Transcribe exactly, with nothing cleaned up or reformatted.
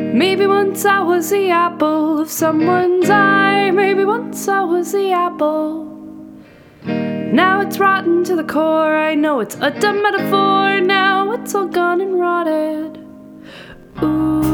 Maybe once I was the apple of someone's eye. Maybe once I was the apple. Now it's rotten to the core. I know it's a dumb metaphor. Now it's all gone and rotted. Ooh.